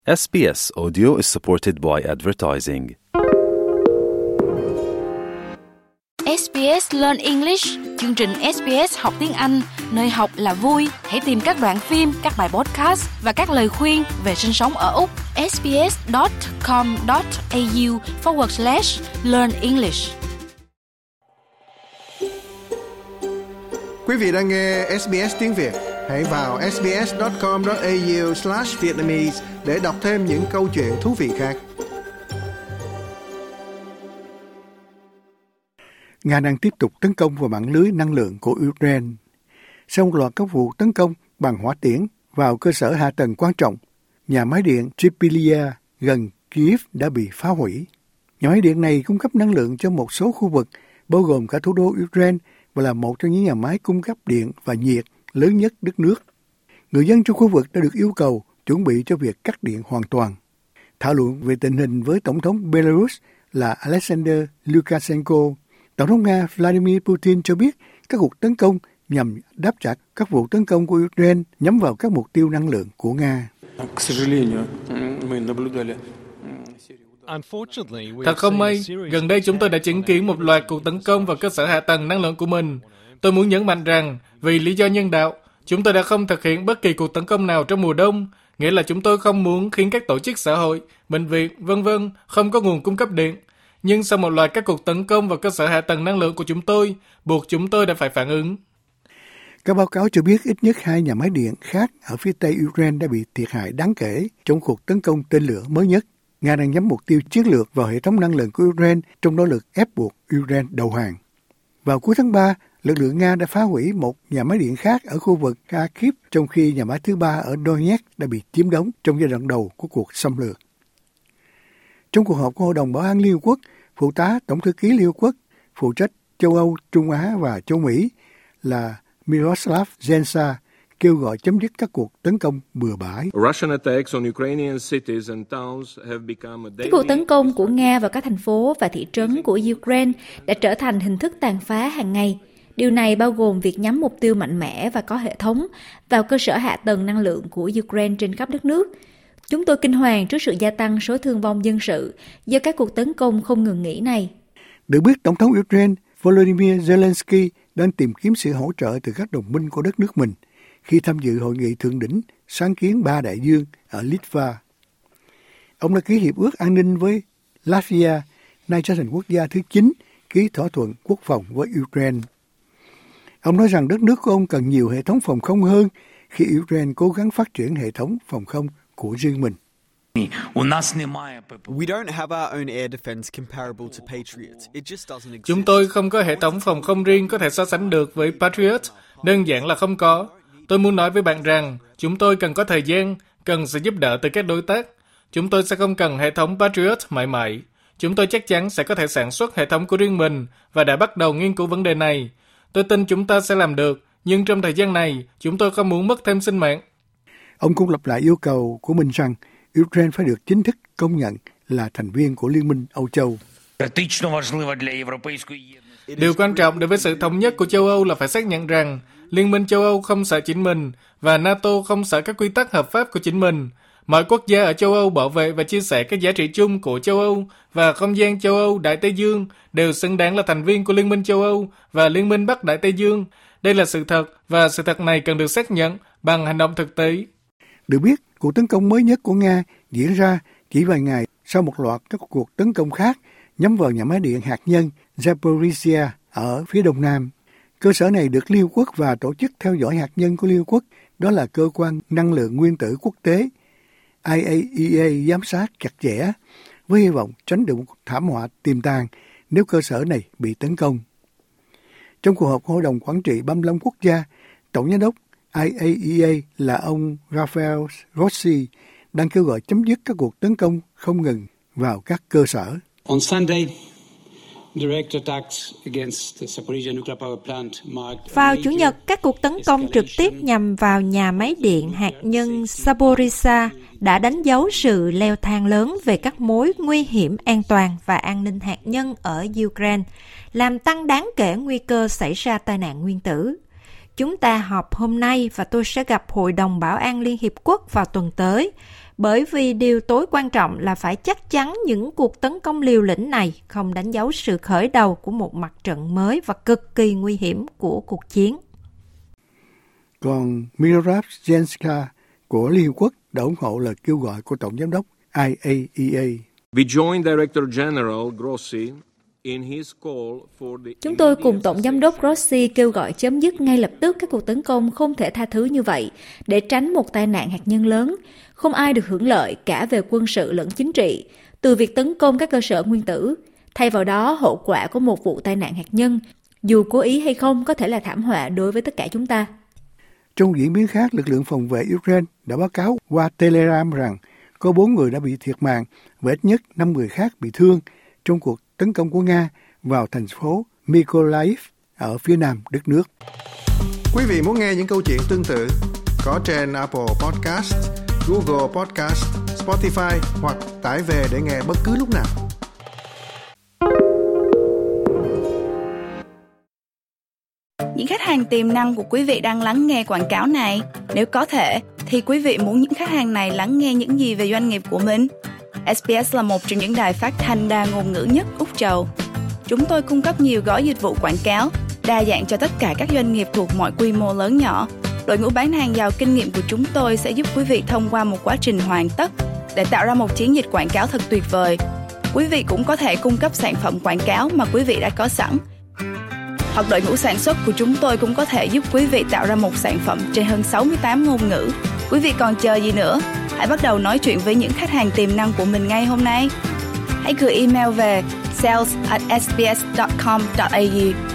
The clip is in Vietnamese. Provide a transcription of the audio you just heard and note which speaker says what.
Speaker 1: SBS Audio is supported by advertising.
Speaker 2: SBS Learn English, chương trình SBS học tiếng Anh, nơi học là vui. Hãy tìm các đoạn phim, các bài podcast và các lời khuyên về sinh sống ở Úc. sbs.com.au/learn English.
Speaker 3: Quý vị đang nghe SBS tiếng Việt. Hãy vào sbs.com.au/vietnamese để đọc thêm những câu chuyện thú vị khác. Nga đang tiếp tục tấn công vào mạng lưới năng lượng của Ukraine. Sau một loạt các vụ tấn công bằng hỏa tiễn vào cơ sở hạ tầng quan trọng, nhà máy điện Zaporizhzhia gần Kyiv đã bị phá hủy. Nhà máy điện này cung cấp năng lượng cho một số khu vực, bao gồm cả thủ đô Ukraine, và là một trong những nhà máy cung cấp điện và nhiệt lớn nhất đất nước. Người dân trong khu vực đã được yêu cầu chuẩn bị cho việc cắt điện hoàn toàn. Thảo luận về tình hình với Tổng thống Belarus là Alexander Lukashenko, Tổng thống Nga Vladimir Putin cho biết các cuộc tấn công nhằm đáp trả các vụ tấn công của Ukraine nhắm vào các mục tiêu năng lượng của Nga.
Speaker 4: Thật không may, gần đây chúng tôi đã chứng kiến một loạt cuộc tấn công vào cơ sở hạ tầng năng lượng của mình. Tôi muốn nhấn mạnh rằng, vì lý do nhân đạo, chúng tôi đã không thực hiện bất kỳ cuộc tấn công nào trong mùa đông, nghĩa là chúng tôi không muốn khiến các tổ chức xã hội, bệnh viện, v.v. không có nguồn cung cấp điện. Nhưng sau một loạt các cuộc tấn công vào cơ sở hạ tầng năng lượng của chúng tôi, buộc chúng tôi đã phải phản ứng.
Speaker 3: Các báo cáo cho biết ít nhất 2 nhà máy điện khác ở phía tây Ukraine đã bị thiệt hại đáng kể trong cuộc tấn công tên lửa mới nhất. Nga đang nhắm mục tiêu chiến lược vào hệ thống năng lượng của Ukraine, trong nỗ lực ép buộc Ukraine đầu hàng. Vào cuối tháng 3, lực lượng Nga đã phá hủy một nhà máy điện khác ở khu vực Kharkiv, trong khi nhà máy thứ 3 ở Donetsk đã bị chiếm đóng trong giai đoạn đầu của cuộc xâm lược. Trong cuộc họp của Hội đồng Bảo an Liên Hợp Quốc, Phụ tá Tổng thư ký Liên Hợp Quốc phụ trách châu Âu, Trung Á và châu Mỹ là Miroslav Zensa kêu gọi chấm dứt các cuộc tấn công bừa bãi.
Speaker 2: Các cuộc tấn công của Nga vào các thành phố và thị trấn của Ukraine đã trở thành hình thức tàn phá hàng ngày. Điều này bao gồm việc nhắm mục tiêu mạnh mẽ và có hệ thống vào cơ sở hạ tầng năng lượng của Ukraine trên khắp đất nước. Chúng tôi kinh hoàng trước sự gia tăng số thương vong dân sự do các cuộc tấn công không ngừng nghỉ này.
Speaker 3: Được biết, Tổng thống Ukraine Volodymyr Zelensky đang tìm kiếm sự hỗ trợ từ các đồng minh của đất nước mình khi tham dự hội nghị thượng đỉnh sáng kiến 3 đại dương ở Litva. Ông đã ký hiệp ước an ninh với Latvia, nay trở thành quốc gia thứ 9 ký thỏa thuận quốc phòng với Ukraine. Ông nói rằng đất nước của ông cần nhiều hệ thống phòng không hơn khi Ukraine cố gắng phát triển hệ thống phòng không của riêng mình.
Speaker 4: Chúng tôi không có hệ thống phòng không riêng có thể so sánh được với Patriot, đơn giản là không có. Tôi muốn nói với bạn rằng chúng tôi cần có thời gian, cần sự giúp đỡ từ các đối tác. Chúng tôi sẽ không cần hệ thống Patriot mãi mãi. Chúng tôi chắc chắn sẽ có thể sản xuất hệ thống của riêng mình và đã bắt đầu nghiên cứu vấn đề này. Tôi tin chúng ta sẽ làm được, nhưng trong thời gian này, chúng tôi không muốn mất thêm sinh mạng.
Speaker 3: Ông cũng lặp lại yêu cầu của mình rằng Ukraine phải được chính thức công nhận là thành viên của Liên minh Âu Châu.
Speaker 4: Điều quan trọng đối với sự thống nhất của châu Âu là phải xác nhận rằng Liên minh châu Âu không sợ chính mình và NATO không sợ các quy tắc hợp pháp của chính mình. Mọi quốc gia ở châu Âu bảo vệ và chia sẻ các giá trị chung của châu Âu và không gian châu Âu Đại Tây Dương đều xứng đáng là thành viên của Liên minh châu Âu và Liên minh Bắc Đại Tây Dương. Đây là sự thật và sự thật này cần được xác nhận bằng hành động thực tế.
Speaker 3: Được biết, cuộc tấn công mới nhất của Nga diễn ra chỉ vài ngày sau một loạt các cuộc tấn công khác nhắm vào nhà máy điện hạt nhân Zaporizhzhia ở phía đông nam. Cơ sở này được Liên Hợp Quốc và Tổ chức Theo dõi Hạt nhân của Liên Hợp Quốc, đó là Cơ quan Năng lượng Nguyên tử Quốc tế, IAEA, giám sát chặt chẽ, với hy vọng tránh được một thảm họa tiềm tàng nếu cơ sở này bị tấn công. Trong cuộc họp của Hội đồng Quản trị 35 quốc gia, Tổng giám đốc IAEA là ông Rafael Grossi đang kêu gọi chấm dứt các cuộc tấn công không ngừng vào các cơ sở.
Speaker 5: Vào Chủ nhật, các cuộc tấn công trực tiếp nhằm vào nhà máy điện hạt nhân Zaporizhzhia đã đánh dấu sự leo thang lớn về các mối nguy hiểm an toàn và an ninh hạt nhân ở Ukraine, làm tăng đáng kể nguy cơ xảy ra tai nạn nguyên tử. Chúng ta họp hôm nay và tôi sẽ gặp Hội đồng Bảo an Liên Hiệp Quốc vào tuần tới, bởi vì điều tối quan trọng là phải chắc chắn những cuộc tấn công liều lĩnh này không đánh dấu sự khởi đầu của một mặt trận mới và cực kỳ nguy hiểm của cuộc chiến.
Speaker 3: Còn Miroslav Zenska của Liên Hợp Quốc đã ủng hộ lời kêu gọi của Tổng Giám đốc IAEA.
Speaker 2: Chúng tôi cùng Tổng Giám đốc Grossi kêu gọi chấm dứt ngay lập tức các cuộc tấn công không thể tha thứ như vậy để tránh một tai nạn hạt nhân lớn. Không ai được hưởng lợi cả về quân sự lẫn chính trị từ việc tấn công các cơ sở nguyên tử. Thay vào đó, hậu quả của một vụ tai nạn hạt nhân, dù cố ý hay không, có thể là thảm họa đối với tất cả chúng ta.
Speaker 3: Trong diễn biến khác, lực lượng phòng vệ Ukraine đã báo cáo qua Telegram rằng có 4 người đã bị thiệt mạng và ít nhất 5 người khác bị thương trong cuộc tấn công của Nga vào thành phố Mykolaiv ở phía nam đất nước.
Speaker 6: Quý vị muốn nghe những câu chuyện tương tự có trên Apple Podcast, Google Podcast, Spotify hoặc tải về để nghe bất cứ lúc nào.
Speaker 7: Những khách hàng tiềm năng của quý vị đang lắng nghe quảng cáo này. Nếu có thể, thì quý vị muốn những khách hàng này lắng nghe những gì về doanh nghiệp của mình? SBS là một trong những đài phát thanh đa ngôn ngữ nhất Úc Châu. Chúng tôi cung cấp nhiều gói dịch vụ quảng cáo, đa dạng cho tất cả các doanh nghiệp thuộc mọi quy mô lớn nhỏ. Đội ngũ bán hàng giàu kinh nghiệm của chúng tôi sẽ giúp quý vị thông qua một quá trình hoàn tất để tạo ra một chiến dịch quảng cáo thật tuyệt vời. Quý vị cũng có thể cung cấp sản phẩm quảng cáo mà quý vị đã có sẵn. Hoặc đội ngũ sản xuất của chúng tôi cũng có thể giúp quý vị tạo ra một sản phẩm trên hơn 68 ngôn ngữ. Quý vị còn chờ gì nữa? Hãy bắt đầu nói chuyện với những khách hàng tiềm năng của mình ngay hôm nay. Hãy gửi email về sales@sbs.com.au